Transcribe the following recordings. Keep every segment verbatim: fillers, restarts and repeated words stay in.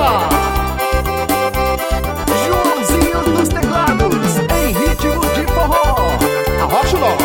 lá! Joãozinho dos teclados, em ritmo de forró. Arrocha o nó.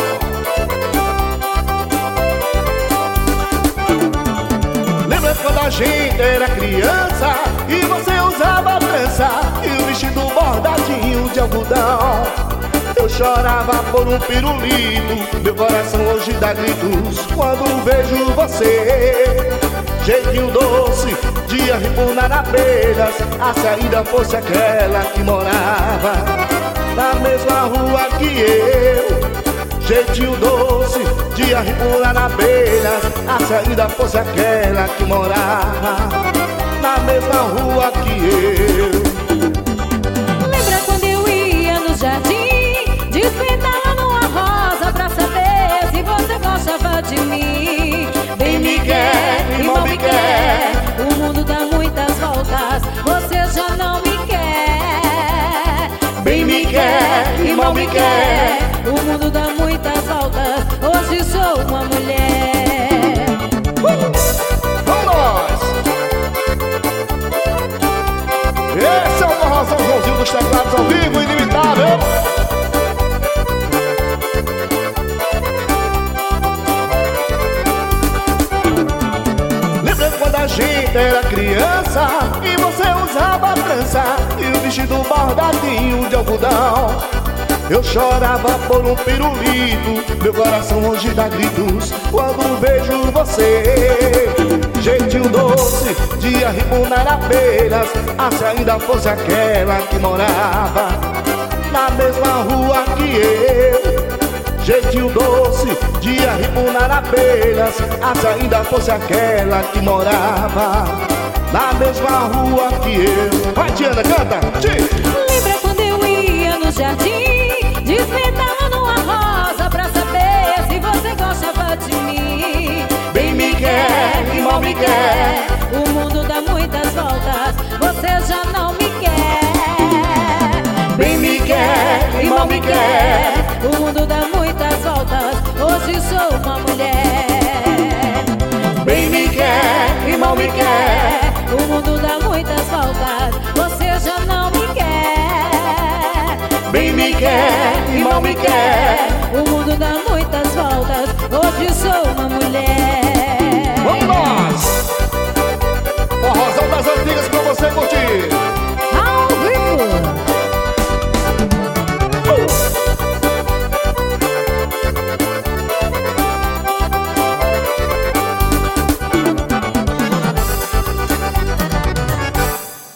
Lembra quando a gente era criança e você usava trança e o vestido bordadinho de algodão? Eu chorava por um pirulito, meu coração hoje dá gritos quando vejo você. Jeitinho doce de arripunar abelhas, a saída fosse aquela que morava na mesma rua que eu. Jeitinho doce de arripunar abelhas, a saída fosse aquela que morava na mesma rua que eu. Lembra quando eu ia no jardim, despertava numa rosa pra saber se você gostava de mim? Bem me quer e mal me quer, o mundo dá muitas voltas, você já não me quer. bem me quer e mal me quer, o mundo dá muitas voltas, hoje sou uma mulher. uh! Vamos nós! Esse é o Forrozão Joãozinho dos teclados ao vivo, inimitável. Lembra quando a gente era criança e você usava trança e o vestido bordadinho de algodão? Eu chorava por um pirulito, meu coração hoje dá gritos quando vejo você. Jeitinho doce de arripunar abelhas, ah, se ainda fosse aquela que morava na mesma rua que eu. Jeitinho doce de arripunar abelhas, ah, se ainda fosse aquela que morava na mesma rua que eu. Vai, Diana, canta! Tchim. Lembra quando eu ia no jardim, despertava numa rosa pra saber se você gostava de mim? Bem me quer e mal me quer, o mundo dá muitas voltas, você já não me quer. bem me quer e mal me quer, o mundo dá muitas voltas, hoje sou uma mulher. bem me quer e mal me quer, o mundo dá muitas voltas, você já não me quer. bem me quer e mal me quer, o mundo dá muitas voltas, hoje sou uma mulher. vamos nós! Forrozão das antigas pra você curtir.